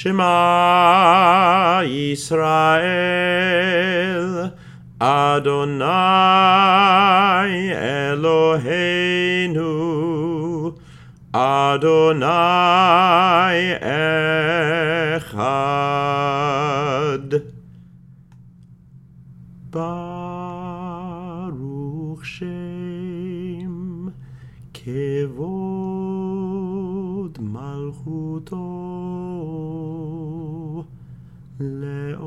Shema Yisrael, Adonai Eloheinu, Adonai Echad. Baruch Shem Kevod Malchuto Le'olam.